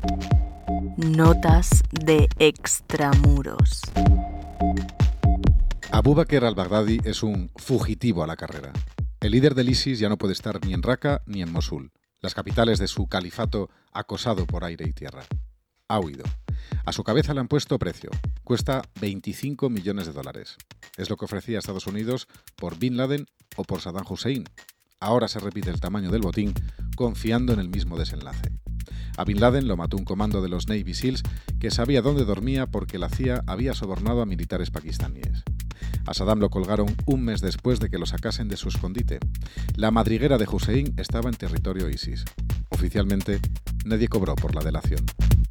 Notas de extramuros. Abu Bakr al-Baghdadi es un fugitivo a la carrera. El líder del ISIS ya no puede estar ni en Raqqa ni en Mosul, las capitales de su califato acosado por aire y tierra. Ha huido. A su cabeza le han puesto precio. Cuesta $25 millones. Es lo que ofrecía Estados Unidos por Bin Laden o por Saddam Hussein. Ahora se repite el tamaño del botín, confiando en el mismo desenlace. A Bin Laden lo mató un comando de los Navy SEALs que sabía dónde dormía porque la CIA había sobornado a militares pakistaníes. A Saddam lo colgaron un mes después de que lo sacasen de su escondite. La madriguera de Hussein estaba en territorio ISIS. Oficialmente, nadie cobró por la delación.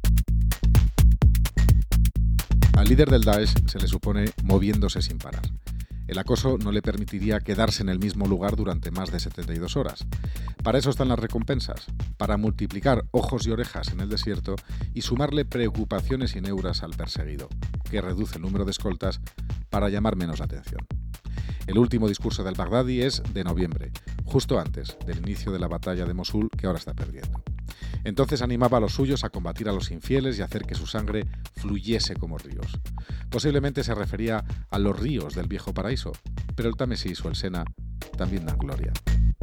Al líder del Daesh se le supone moviéndose sin parar. El acoso no le permitiría quedarse en el mismo lugar durante más de 72 horas. Para eso están las recompensas, para multiplicar ojos y orejas en el desierto y sumarle preocupaciones y neuras al perseguido, que reduce el número de escoltas para llamar menos la atención. El último discurso del Baghdadi es de noviembre, justo antes del inicio de la batalla de Mosul, que ahora está perdiendo. Entonces animaba a los suyos a combatir a los infieles y hacer que su sangre fluyese como ríos. Posiblemente se refería a los ríos del viejo paraíso, pero el Támesis o el Sena también dan gloria.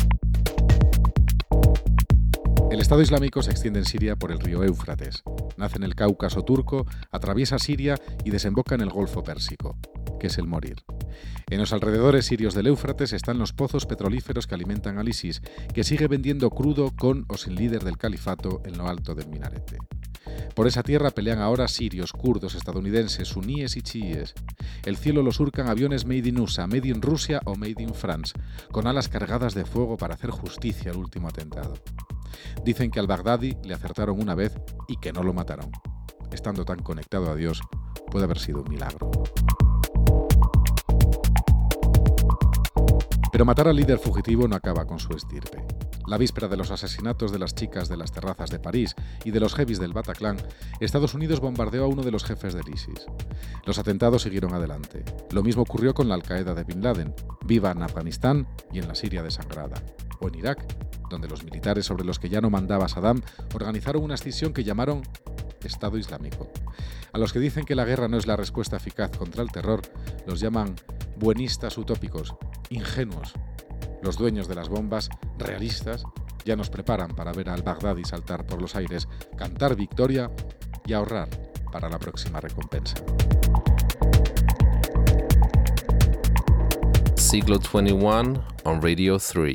El Estado Islámico se extiende en Siria por el río Éufrates, nace en el Cáucaso turco, atraviesa Siria y desemboca en el Golfo Pérsico, que es el morir. En los alrededores sirios del Éufrates están los pozos petrolíferos que alimentan al ISIS, que sigue vendiendo crudo con o sin líder del califato en lo alto del minarete. Por esa tierra pelean ahora sirios, kurdos, estadounidenses, suníes y chiíes. El cielo lo surcan aviones made in USA, made in Rusia o made in France, con alas cargadas de fuego para hacer justicia al último atentado. Dicen que al Baghdadi le acertaron una vez y que no lo mataron. Estando tan conectado a Dios, puede haber sido un milagro. Pero matar al líder fugitivo no acaba con su estirpe. La víspera de los asesinatos de las chicas de las terrazas de París y de los heavies del Bataclan, Estados Unidos bombardeó a uno de los jefes del ISIS. Los atentados siguieron adelante. Lo mismo ocurrió con la Al-Qaeda de Bin Laden, viva en Afganistán y en la Siria desangrada. O en Irak, donde los militares sobre los que ya no mandaba Saddam organizaron una escisión que llamaron Estado Islámico. A los que dicen que la guerra no es la respuesta eficaz contra el terror, los llaman buenistas utópicos, ingenuos. Los dueños de las bombas, realistas, ya nos preparan para ver al Baghdadi saltar por los aires, cantar victoria y ahorrar para la próxima recompensa. Siglo XXI on Radio 3.